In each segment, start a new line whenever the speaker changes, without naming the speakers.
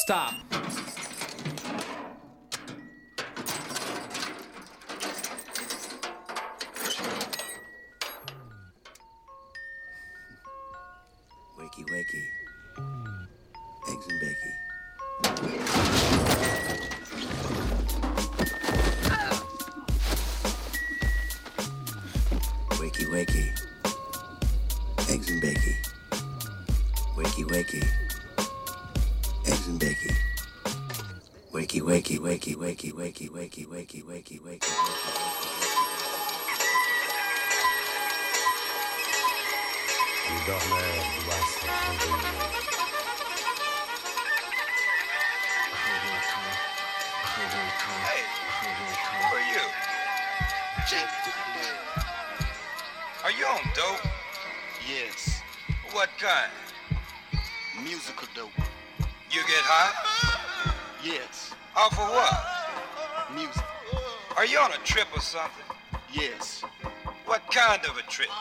Stop.
Wakey, wakey. Eggs and bacon. Wakey, wakey. Eggs and bacon. Wakey, wakey. Eggs and bacon. Wakey, wakey, wakey, wakey, wakey, wakey, wakey, wakey, wakey.
Hey, who are you? Chief. Are you on dope?
Yes,
What kind?
musical dope.
You get high?
Yes,
Off of what?
music.
Are you on a trip or something?
Yes,
What kind of a trip?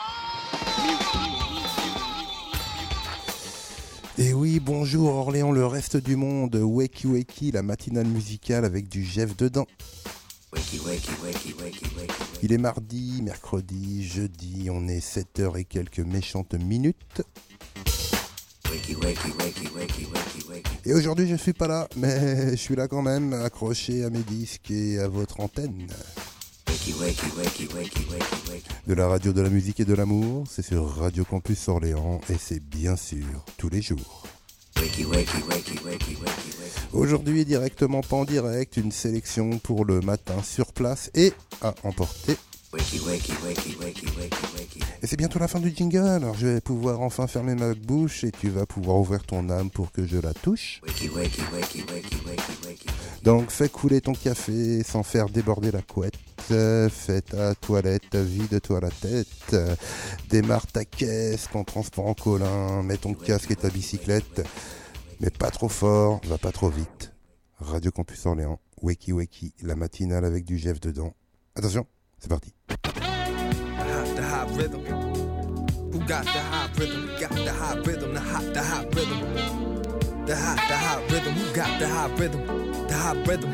Et oui, bonjour Orléans, le reste du monde, Wakey Wakey, la matinale musicale avec du Jeff dedans.
Wakey, wakey, wakey, wakey, wakey.
Il est mardi, mercredi, jeudi, on est 7h et quelques méchantes minutes.
Wakey, wakey, wakey, wakey, wakey, wakey.
Et aujourd'hui je suis pas là, mais je suis là quand même, accroché à mes disques et à votre antenne.
Wakey, wakey, wakey, wakey, wakey, wakey.
De la radio de la musique et de l'amour, c'est sur Radio Campus Orléans et c'est bien sûr tous les jours.
Wakey, wakey, wakey, wakey, wakey, wakey.
Aujourd'hui directement pas en direct, une sélection pour le matin sur place et à emporter.
Wakey, wakey, wakey, wakey, wakey, wakey.
Et c'est bientôt la fin du jingle, alors je vais pouvoir enfin fermer ma bouche et tu vas pouvoir ouvrir ton âme pour que je la touche.
Wakey, wakey, wakey, wakey, wakey, wakey.
Donc fais couler ton café sans faire déborder la couette, fais ta toilette, vide-toi la tête, démarre ta caisse, ton transport en commun, mets ton casque et ta bicyclette, mais pas trop fort, va pas trop vite. Radio Campus Orléans, Wakey Wakey, la matinale avec du Jeff dedans. Attention, c'est parti.
The hot rhythm. Who got the hot rhythm? Got the hot rhythm. The hot rhythm. The hot rhythm. Who got the hot rhythm? The hot rhythm.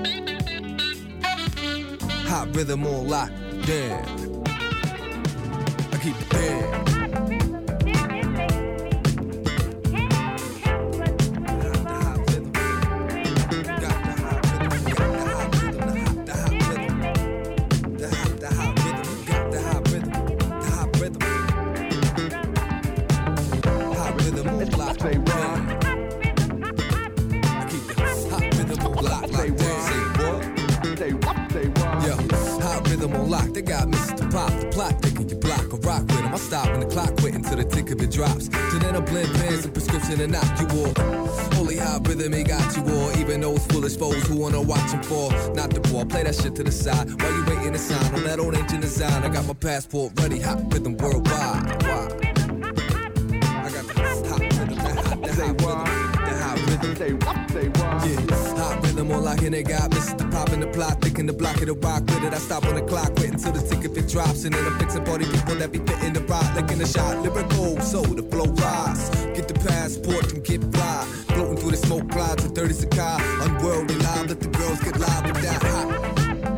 Hot rhythm on lock. Damn. I keep it damn. They got Mr. Pop, the plot thicker, you block a rock with him. I stop when the clock quit until the tick of it drops. So then I blend pants and prescription and knock you off. Holy hot rhythm, he got you all. Even those foolish foes who wanna watch him fall. Not the ball, play that shit to the side. While you waiting to sign on that old ancient design. I got my passport ready, hot rhythm worldwide. Why? I got the hot rhythm, that hot rhythm. Yeah, hot rhythm on lock and they got Mr. Pop in the plot, thinking the block of the rock with it. I stop on the clock, wait until the ticket fit drops, and then I'm fixing party people that be fitting the rock, licking the shot, lyrical, so the flow rise. Get the passport and get fly, floating through the smoke clouds with 30 Sakai. Unworldly live, let the girls get live with that hot.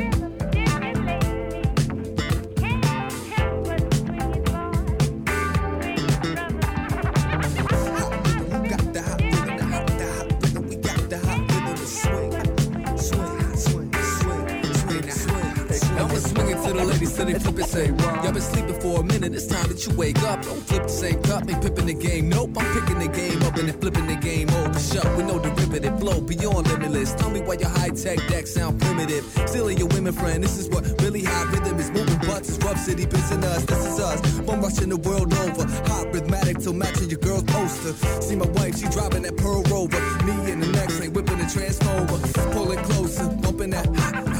So they flip it, say, y'all been sleeping for a minute, it's time that you wake up. Don't flip the same cup, ain't pippin' the game, nope. I'm picking the game up and then flipping the game over. Shut with no derivative, flow beyond limitless. Tell me why your high-tech deck sound primitive. Stealing your women, friend, this is what really hot rhythm is. Moving butts, it's rough city, pissing us, this is us. Bum rushing the world over, hot rhythmatic till matching your girl's poster. See my wife, she driving that Pearl Rover. Me in the next lane, whipping the transformer. Pulling closer, bumping that hot, hot.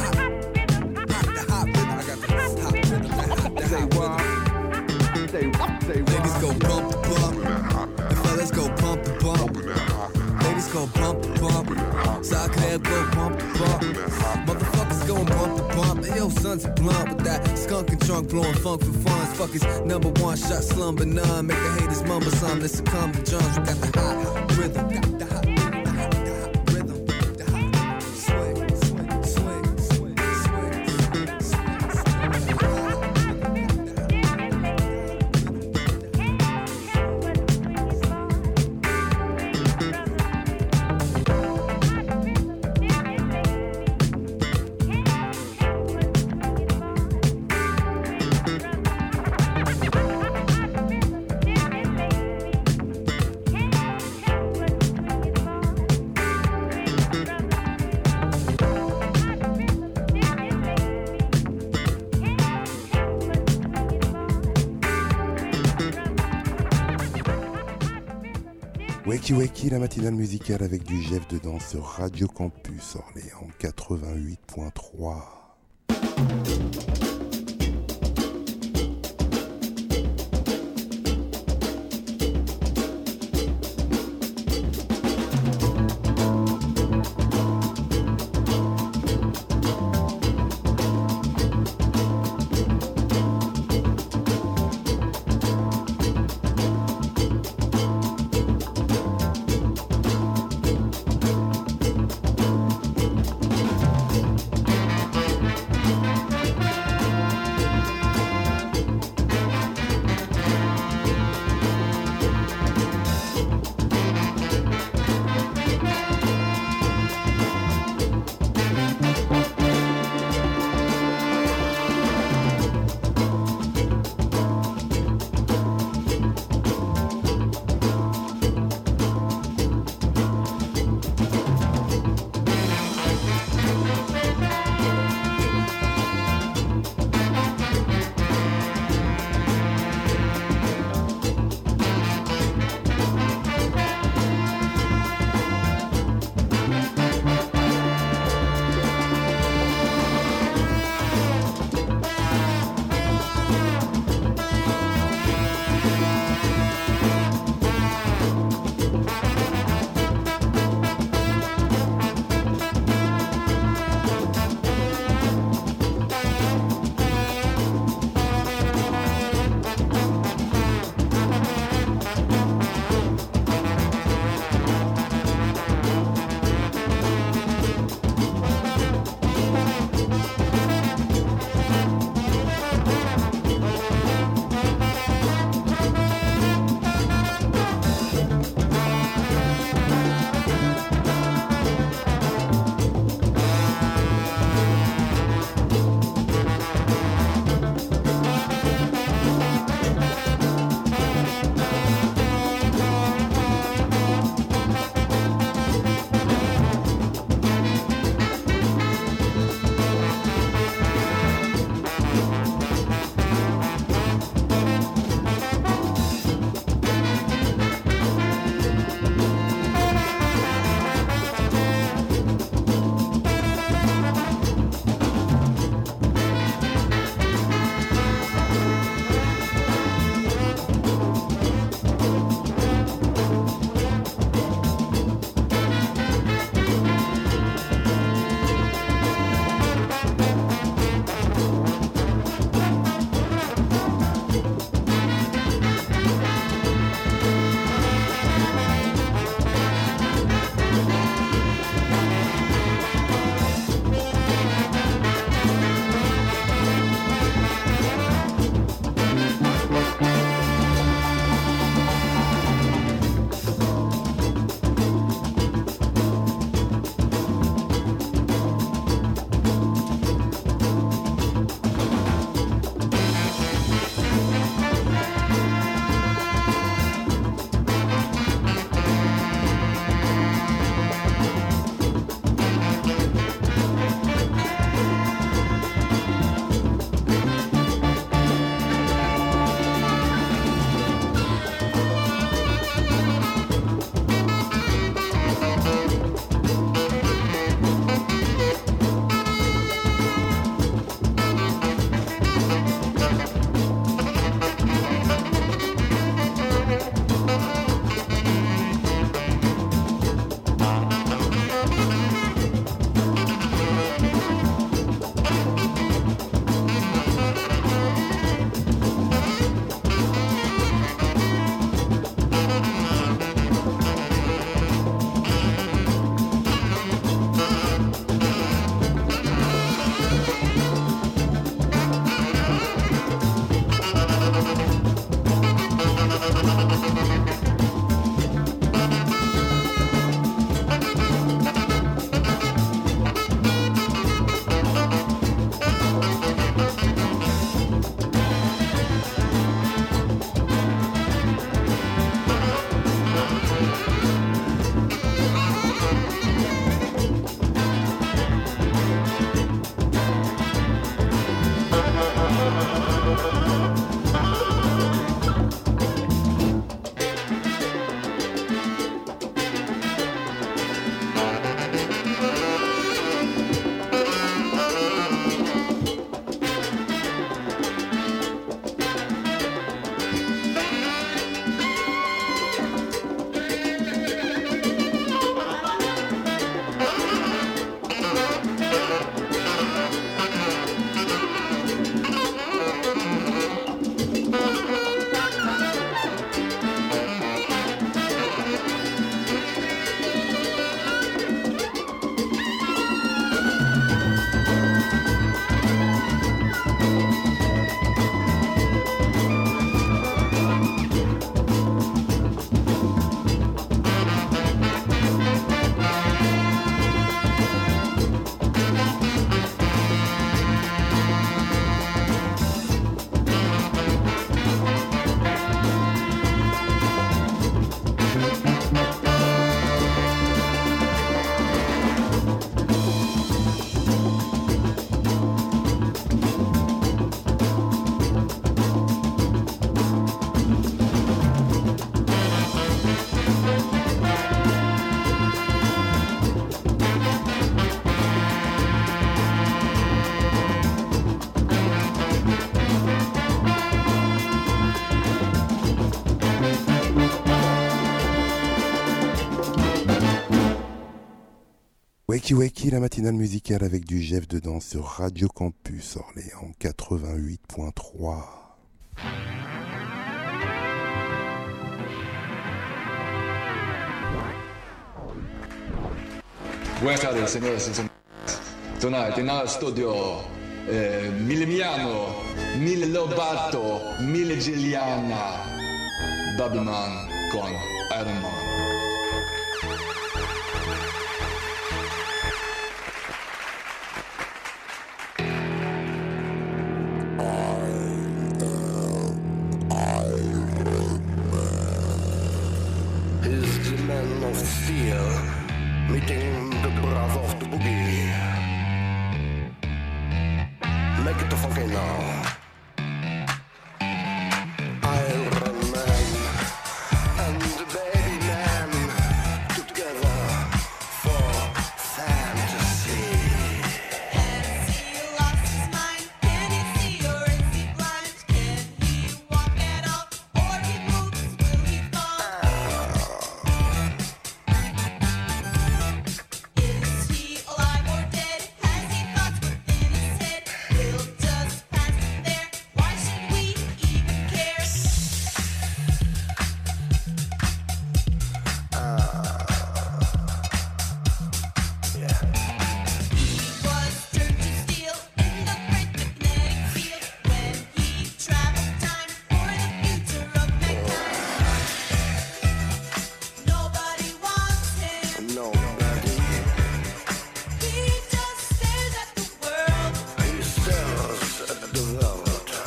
Ladies go bump to bump, the fellas go pump to bump. Ladies go bump to bump, side clap go bump to bump. Motherfuckers going bump to bump. And yo, son's a blunt with that skunk and trunk blowing funk for fun. Fuck his number one shot, slumber none. Make the haters mumble some, let's succumb to Jones. We got the hot rhythm, got the hot rhythm, the hot rhythm.
Wakey Wakey, la matinale musicale avec du Jeff dedans sur Radio Campus Orléans 88.3. Wakey Wakey, la matinale musicale avec du Jeff dedans sur Radio Campus Orléans 88.3.
Buenas tardes, señoras y señores. Tonight in our studio, Milimiano, Mille Lobato, Mille Gilliana, Babyman con Iron Man.
Is the man of steel meeting the brother of the boogie? Make it funky now. Iron Man and the baby man together for fantasy.
Has he lost his mind? Can he see or is he blind? Can he walk at all or he moves? Will he fall? Is he alive or dead? Has he thoughts within his head? We'll just pass it there. Why should we even care? He was turned to steel in the great magnetic field when he traveled time for the future of mankind. Nobody wants him.
Nobody.
He just stares at the world.
He stares at the world.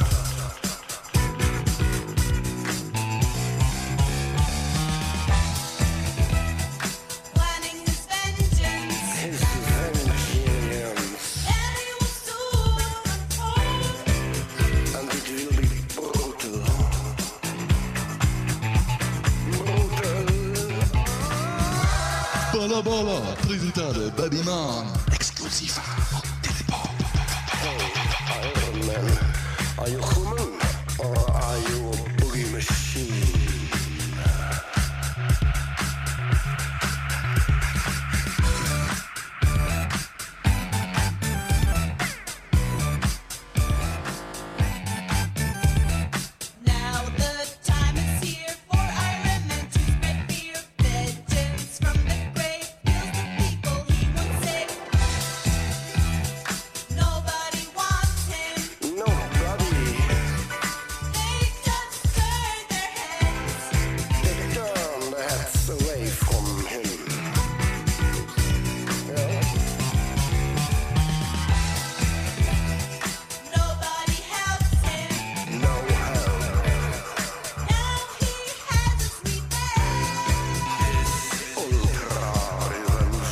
Planning his vengeance,
His vengeance,
and he will soon unfold.
and it will be brutal. Brutal.
Bala Bala, presentado Babyman, exclusiva Telepop.
Iron Man, are you human or are you a boogie machine?
Now the time is here for Iron Man to spread fear. Vengeance from the grave kills the people he once saved. Nobody wants him.
Nobody.
They just turn their heads.
They turn their heads away from him.
Nobody helps him.
No help.
Now he has his revenge.
Ultra revenge.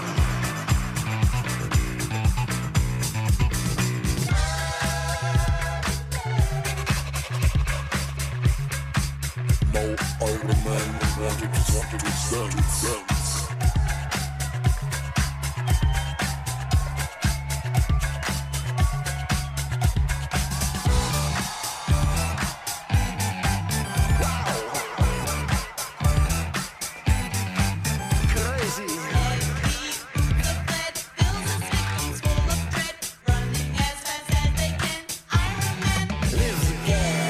No Iron Man wanted to dance.
Crazy.
The bed fills his victims full of dread, running as fast as they can. Iron Man
Lives again.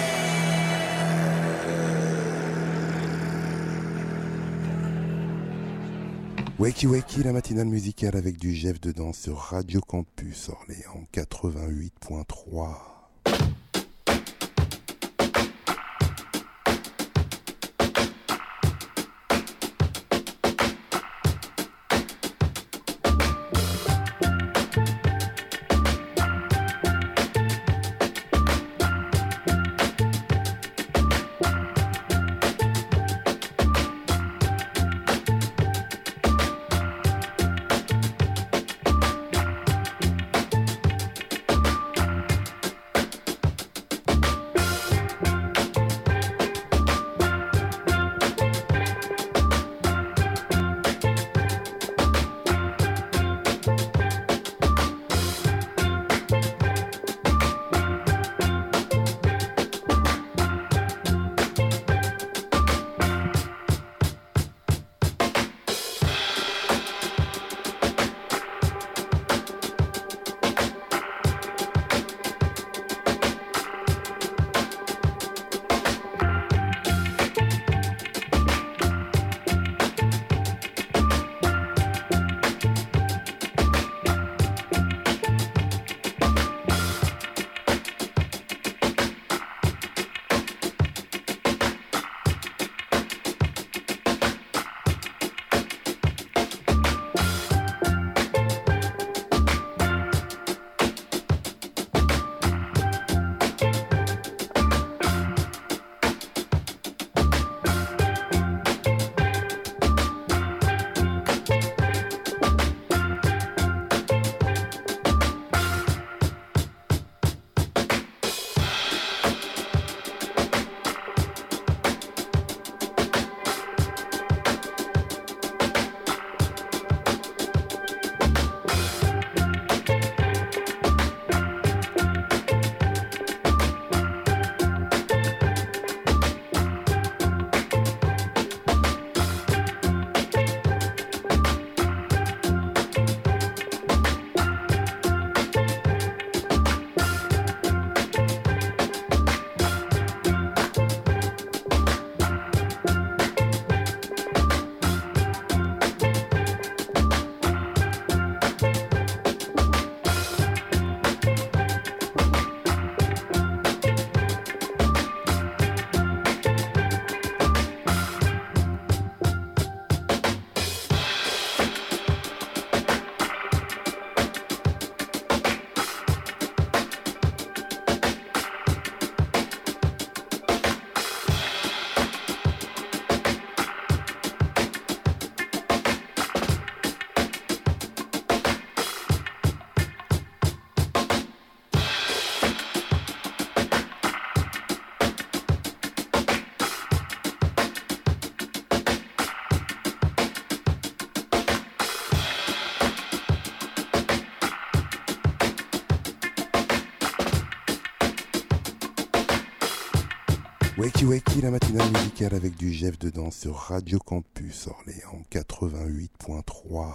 Wakey Wakey, la matinale musicale avec du Jeff dedans sur Radio Campus Orléans 88.3. Wakey Wakey, la matinale musicale avec du Jeff dedans sur Radio Campus Orléans 88.3.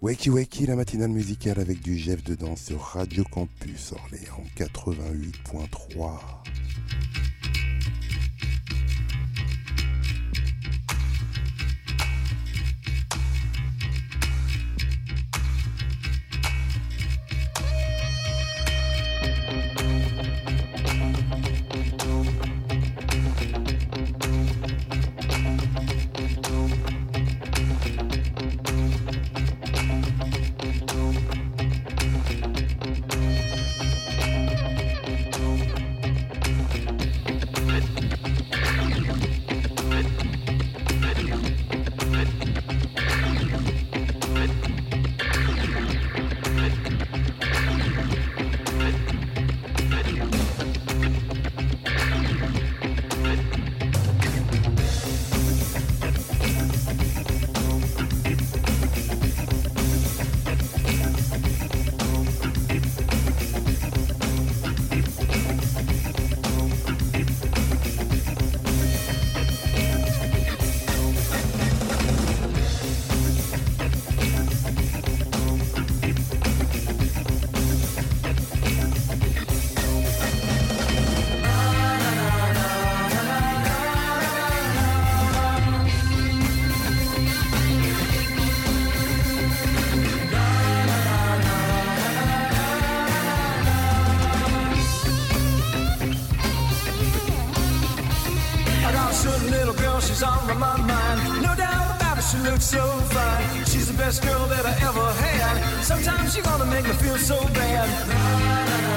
Wakey Wakey, la matinale musicale avec du Jeff dedans sur Radio Campus Orléans 88.3.
She's on my mind, no doubt about it, she looks so fine. She's the best girl that I ever had. Sometimes she's gonna make me feel so bad.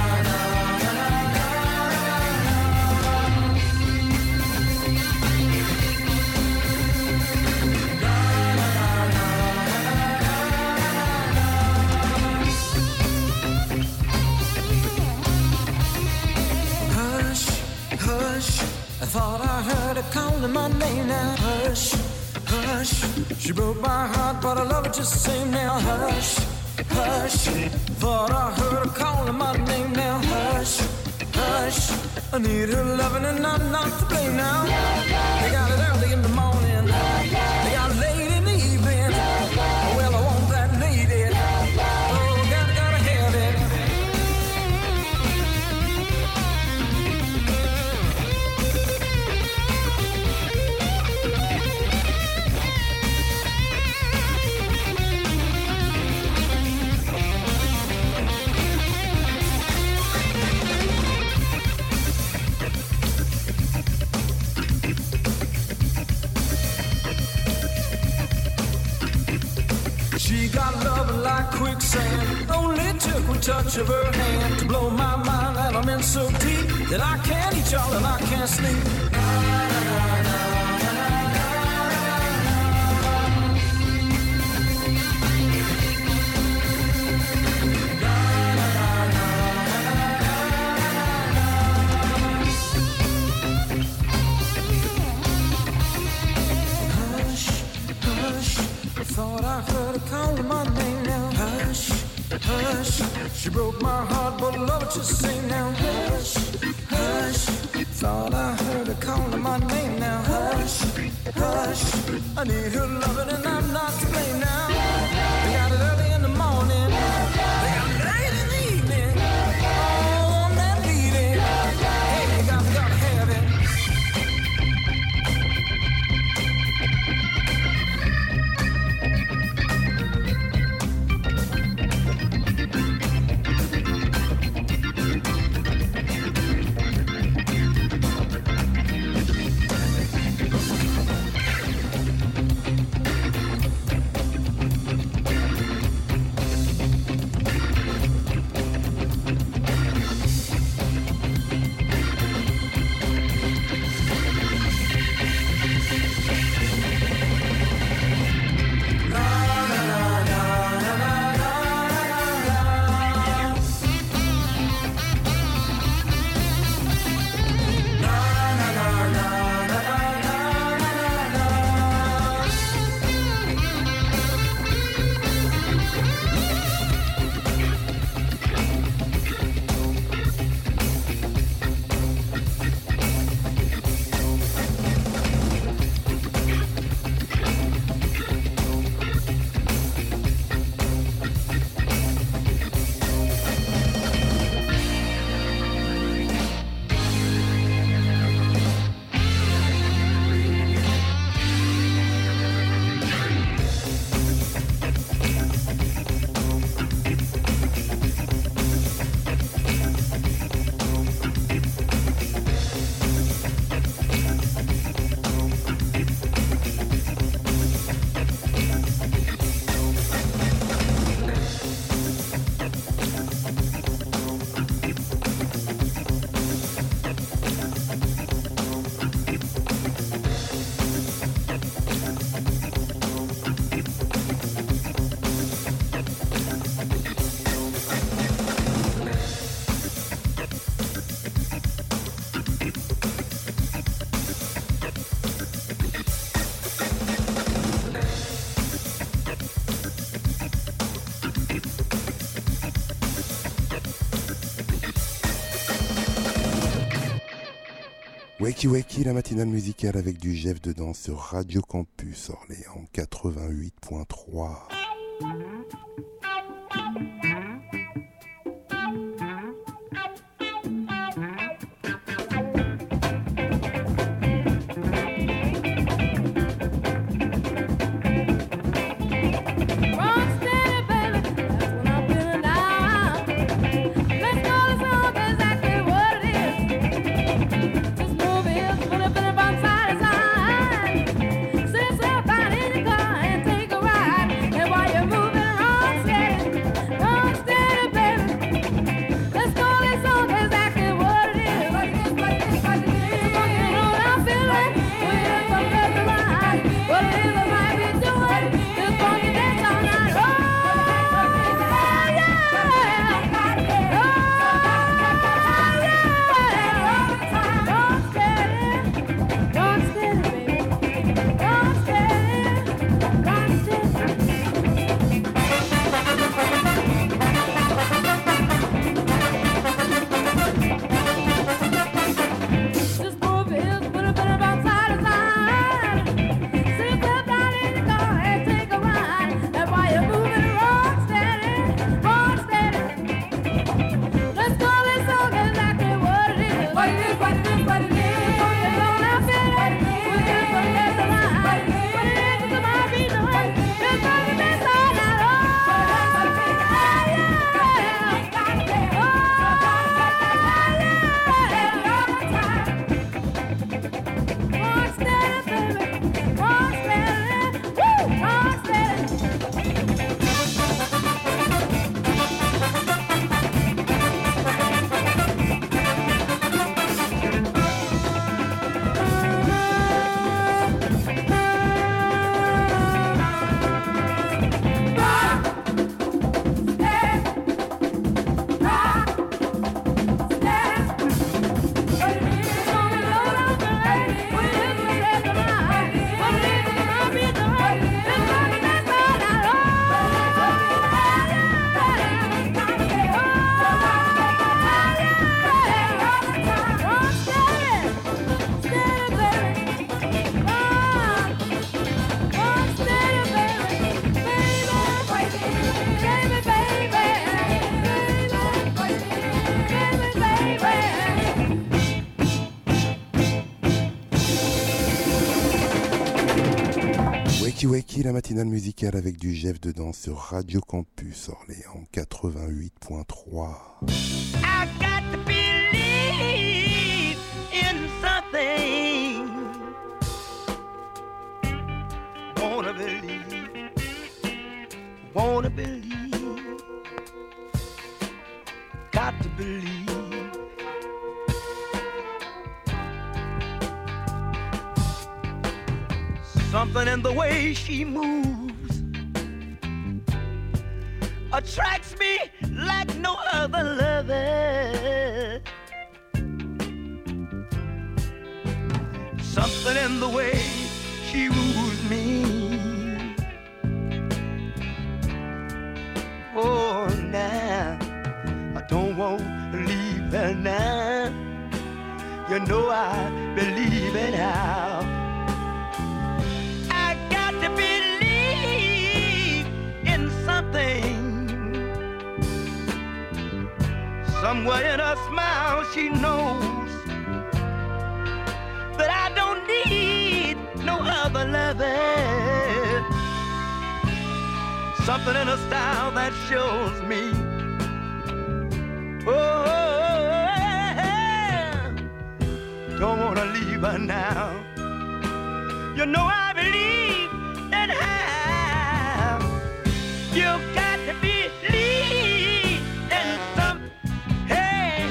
I thought I heard her calling my name now. Hush, hush. She broke my heart, but I love her just the same now. Hush, hush. Thought I heard her calling my name now. Hush, hush. I need her loving and I'm not to blame now. They got it early in the morning. They got it late in the evening. Well, I want that lady. Oh, gotta have it. She got love like quicksand. Only took one touch of her hand to blow my mind, and I'm in so deep that I can't eat y'all and I can't sleep. Thought I heard her calling my name now. Hush, hush. She broke my heart, but I love her just the same now. Hush, hush. Thought I heard her calling my name now. Hush, hush. I need her loving and I'm not to blame now. They got it early in the morning. They got it late in the evening. Oh, on that beating. Hey, you gotta have it.
Wakey Wakey, la matinale musicale avec du Jeff dedans sur Radio Campus Orléans 88.3. Wakey Wakey, la matinale musicale avec du Jeff dedans sur Radio Campus Orléans 88.3.
I got to believe in something. Wanna believe. Got to believe. Something in the way she moves attracts me like no other lover. Something in the way she woos me. Oh, now I don't want to leave her now. You know I believe it now. To believe in something. Somewhere in her smile she knows that I don't need no other lover. Something in her style that shows me. Oh, don't wanna leave her now. You know I believe. You got to believe in some, hey,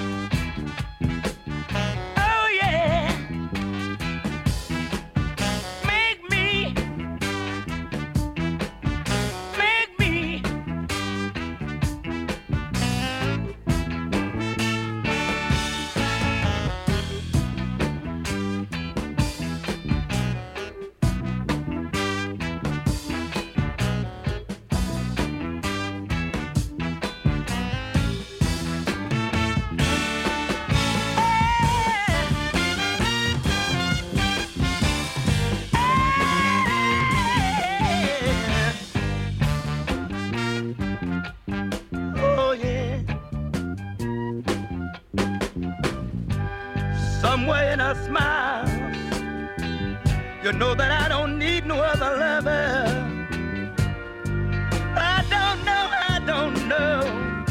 oh yeah, make me, somewhere in her smile. You know that I don't need no other lover. I don't know.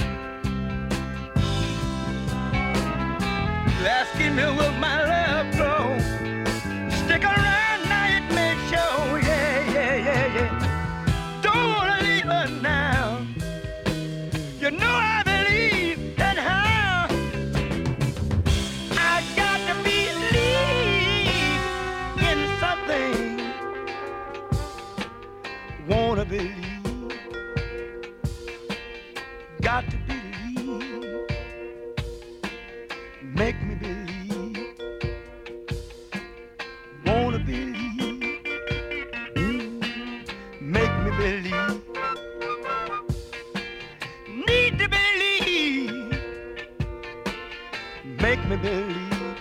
You're asking me will my love grow? Stick around now, it may show. Yeah. Don't wanna leave her now. You know I believe in her. I got to believe in something. Wanna believe. Got to believe. Make me believe. Wanna believe. Make me believe. Need to believe. Make me believe.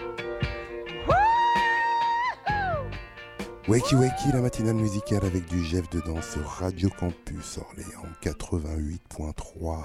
Wakey Wakey, la matinale musicale avec du Jeff dedans sur Radio Campus Orléans 88.3.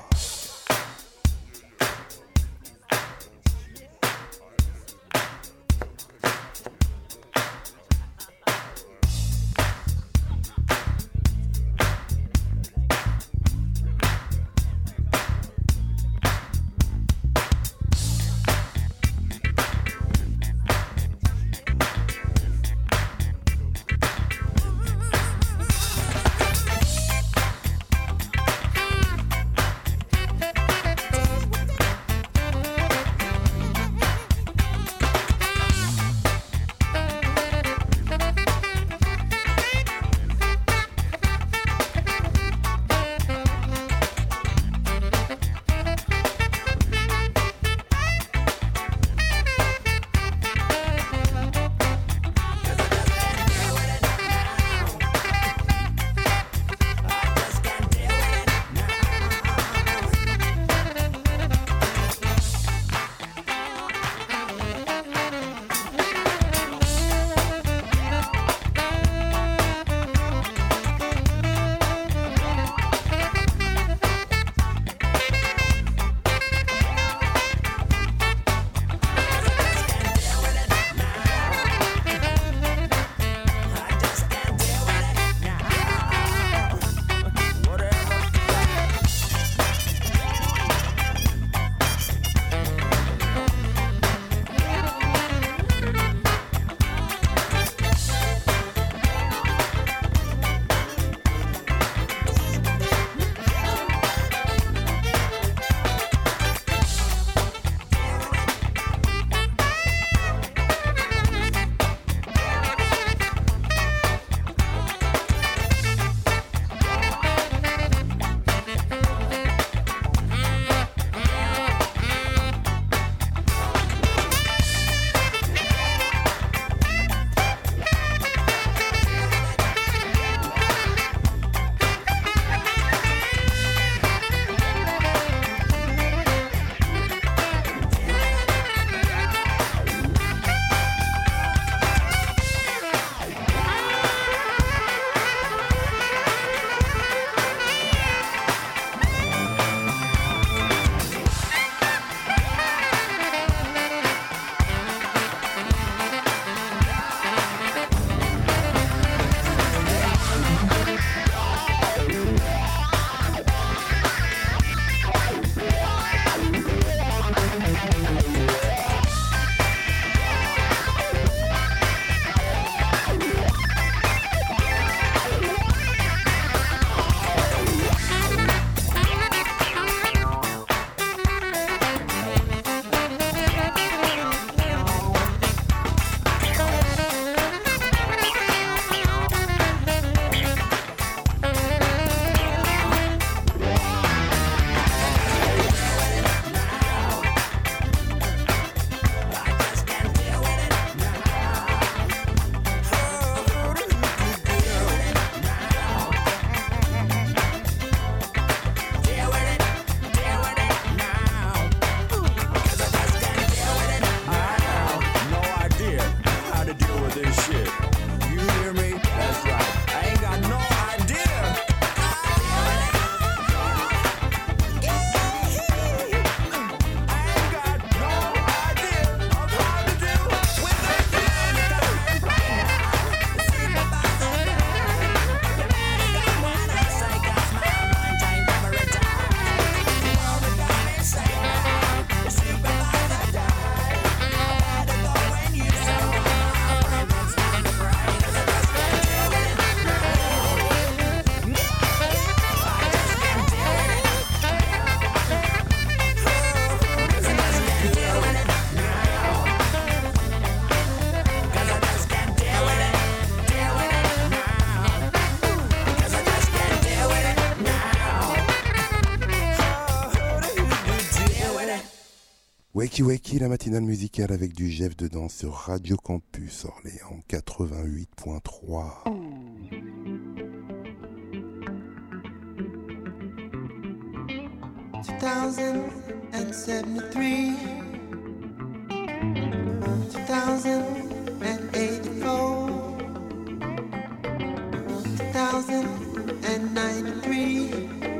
Wakey Wakey, la matinale musicale avec du Jeff dedans sur Radio Campus Orléans 88.3.
2073, 2084, 2093.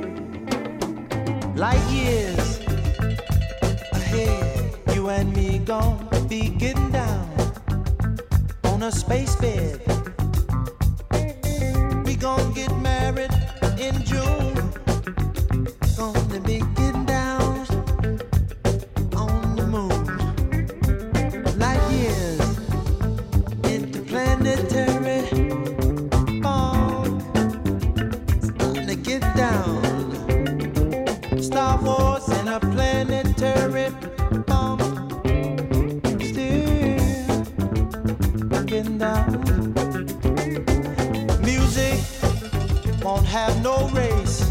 Light years ahead, you and me gon' be getting down on a space bed. We gon' get married in June. Gonna be getting down on the moon. Light years interplanetary fog, starting to get down. Star Wars in a planetary bomb, still getting down. Music won't have no race.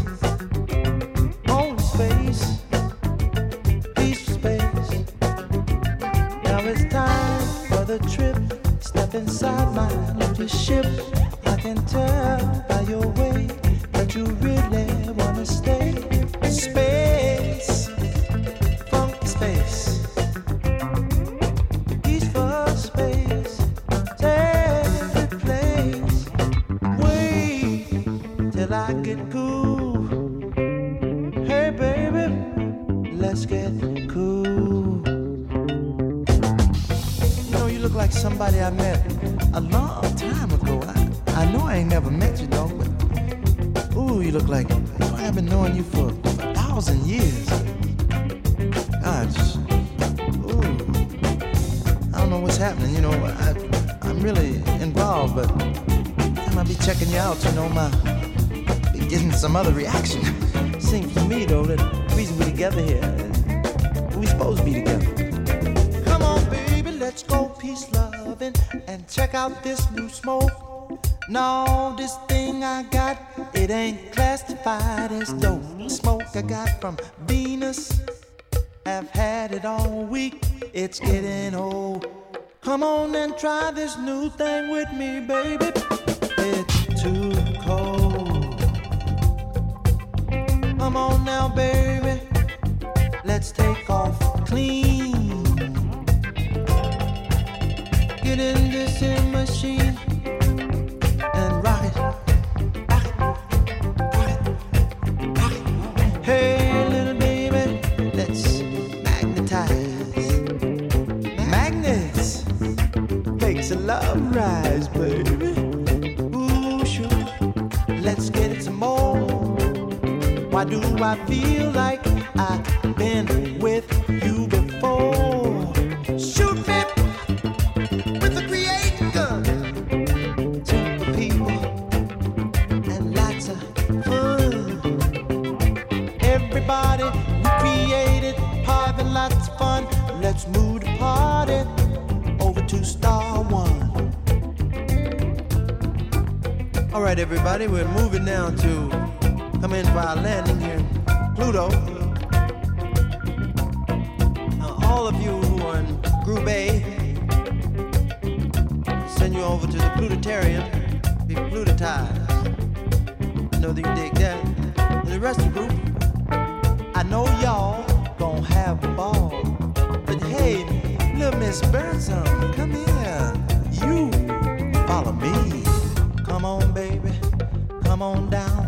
Space, peaceful space. Now it's time for the trip. Step inside my little ship. I can tell by your way that you really wanna stay. Space, funky space, peaceful space, every place. Wait till I get cool. Hey baby, let's get cool. You know, you look like somebody I met a long time ago. I know I ain't never met you, though, but ooh, you look like, I've been knowing you for 1,000 years. Gosh, ooh, I don't know what's happening, you know, I'm really involved, but I might be checking you out, you know, be getting some other reaction. Seems to me, though, that the reason we're together here, we're supposed to be together. Come on, baby, let's go peace loving and check out this new smoke. No, this thing I got, it ain't classified as dope. Smoke I got from Venus, I've had it all week, it's getting old. Come on and try this new thing with me, baby. It's too cold. Come on now, baby, let's take off clean. Get in this in machine and rock it, rock it, rock it, rock it. Hey, little baby, let's magnetize. Magnets makes a love rise, baby. Ooh, sure, let's get it some more. Why do I feel like I've been with you before? Shoot me with a creating gun. Super people and lots of fun. Everybody we created, having lots of fun. Let's move the party over to Star One. All right, everybody, we're moving now to come in for our landing here in Pluto. All of you who are in Group A, send you over to the Plutotarium, be Plutotized. I know that you dig that. And the rest of the group, I know y'all gonna have a ball. But hey, little Miss Birdsong, come here. You follow me. Come on, baby, come on down.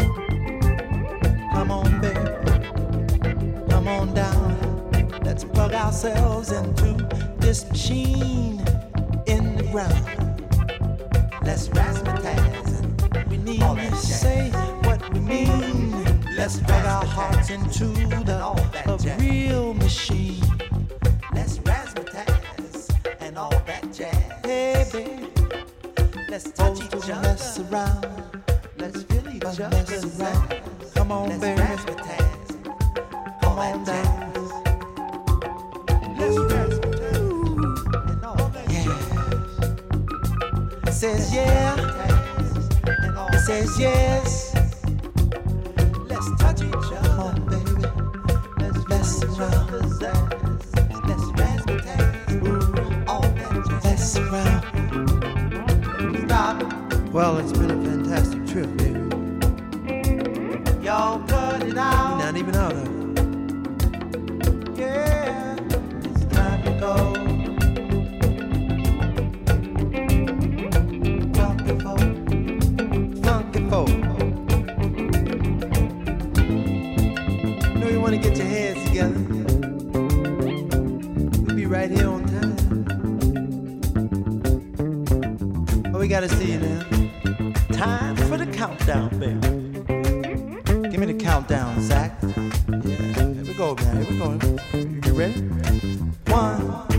Come on, baby, come on down. Let's plug ourselves into this machine in the ground. Let's razzmatazz. We need to say what we mean. Let's plug our hearts into the real machine. Let's razzmatazz and all that jazz. Hey, baby, let's touch each other. Mess around. Let's feel each other's around. Come on, let's baby. Come on down. Let's razzmatazz and all that jazz. It says yeah. It says yes. Let's touch each other. Come on, baby. Let's mess around. Well, it's been a fantastic trip, baby. Y'all cut it out. You're not even out of it. Yeah, it's time to go. Funky folk, funky folk. You know you want to get your heads together. We'll be right here on time. Oh, we gotta see you now. Time for the countdown, baby. Give me the countdown, Zach. Yeah, here we go, man. Here we go. You ready? 1,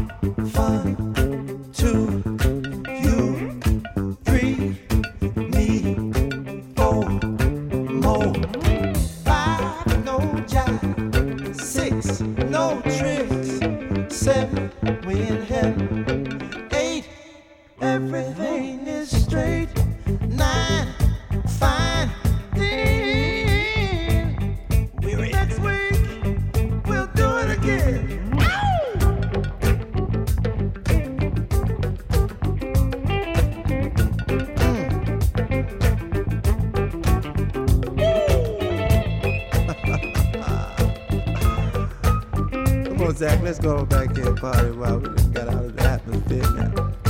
2, you, 3, me, 4, more, 5, no jive, 6, no tricks, 7, we in heaven, 8, everything is straight, 9, fine, 10, we're next week, we'll do it again. Come on, Zach, let's go back here and party while we just got out of the atmosphere now.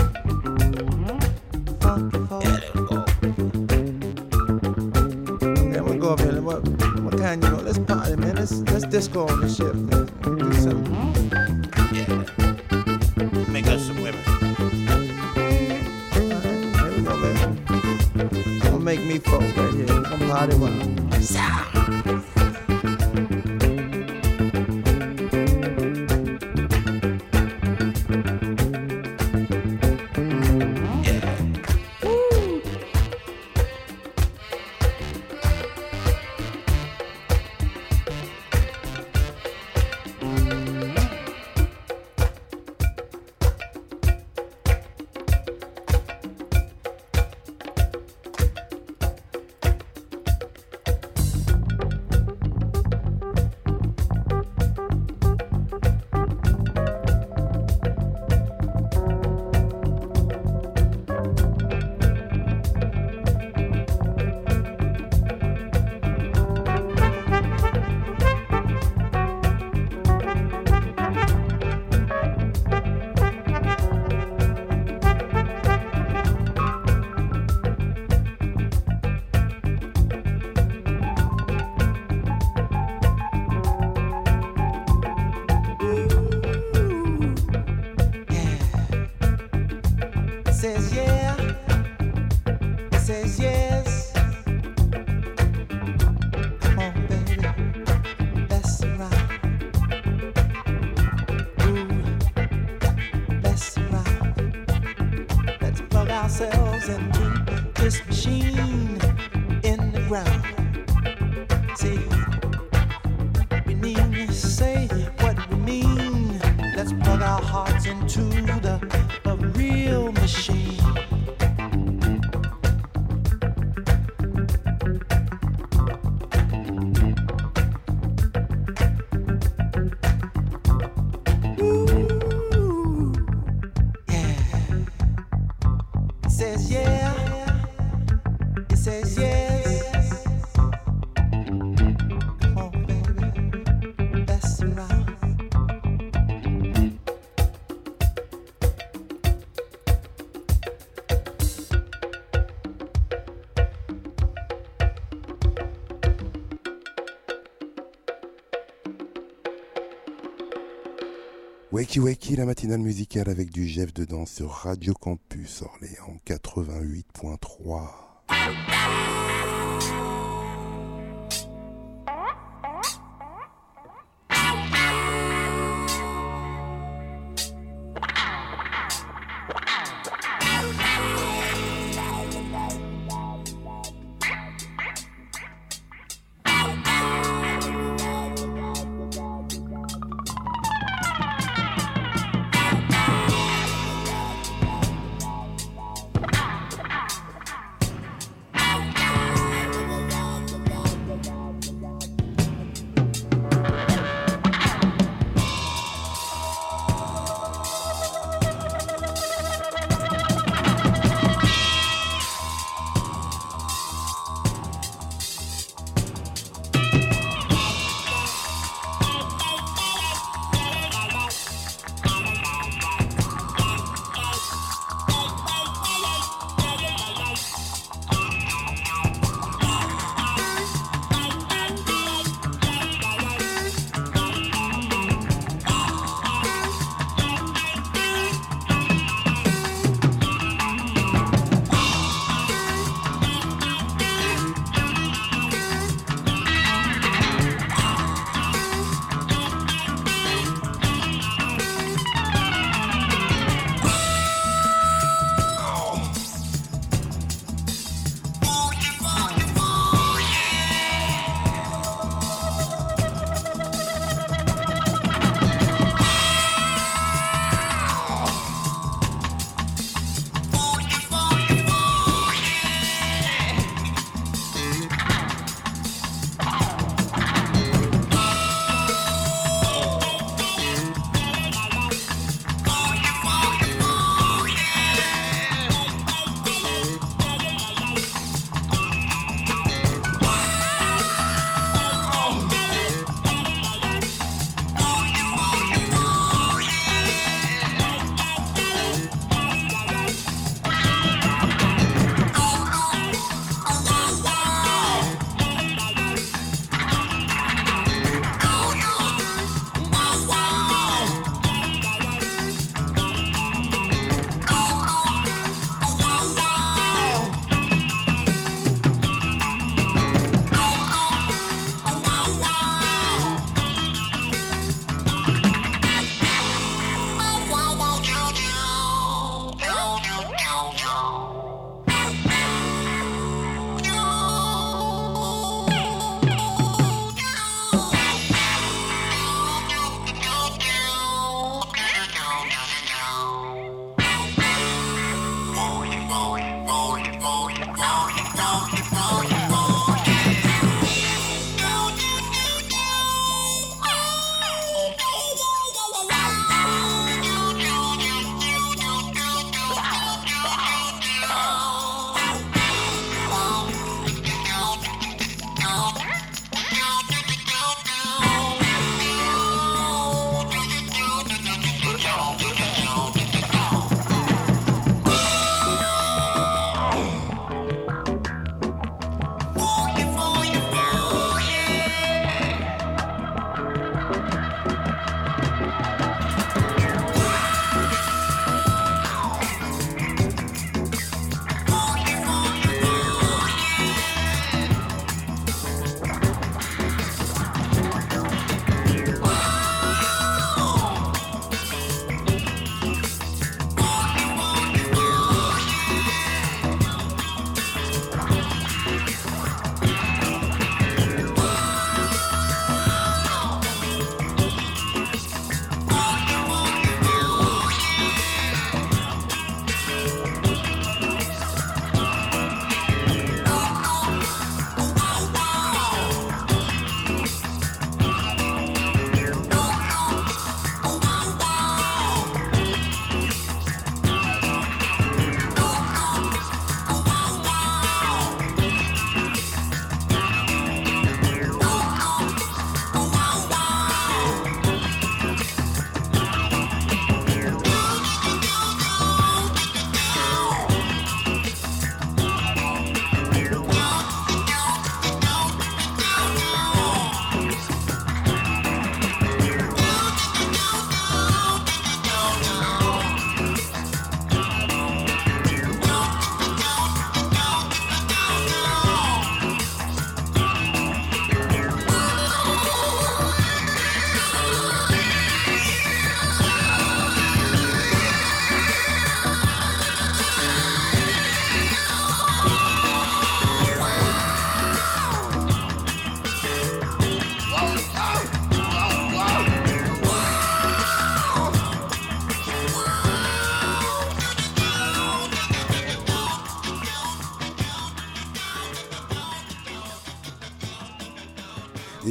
Okay, we'll go up here. What kind, you know? Let's party, man. Let's disco on the ship, man. Do something.
Yeah. Make us some women.
Here we go, baby. Don't make me folk right here. Come party wild. Says yeah, it says yes. Come on, baby, that's right. Ooh, that's right. Let's plug ourselves into this machine in the ground. See, we need to say what we mean. Let's plug our hearts into the real machine. Ooh, yeah. It says yeah. It says yes. Come on, baby. That's right.
Wakey Wakey, la matinale musicale avec du Jeff dedans sur Radio Campus Orléans 88.3.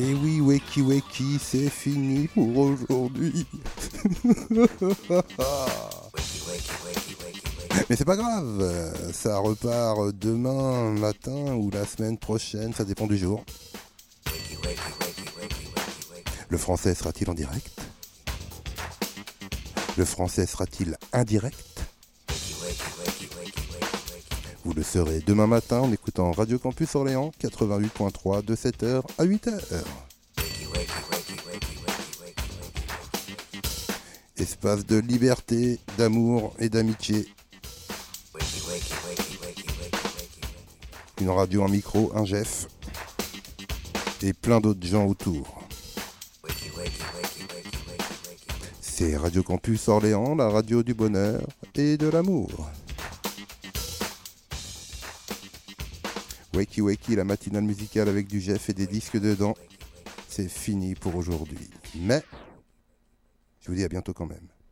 Et oui, Wakey Wakey, c'est fini pour aujourd'hui. Mais c'est pas grave, ça repart demain matin ou la semaine prochaine, ça dépend du jour. Le français sera-t-il en direct? Le français sera-t-il indirect? Vous le saurez demain matin en écoutant Radio Campus Orléans 88.3 de 7h à 8h. Espace de liberté, d'amour et d'amitié. Une radio, un micro, un Jeff et plein d'autres gens autour. C'est Radio Campus Orléans, la radio du bonheur et de l'amour. Wakey Wakey, la matinale musicale avec du Jeff et des disques dedans. C'est fini pour aujourd'hui. Mais je vous dis à bientôt quand même.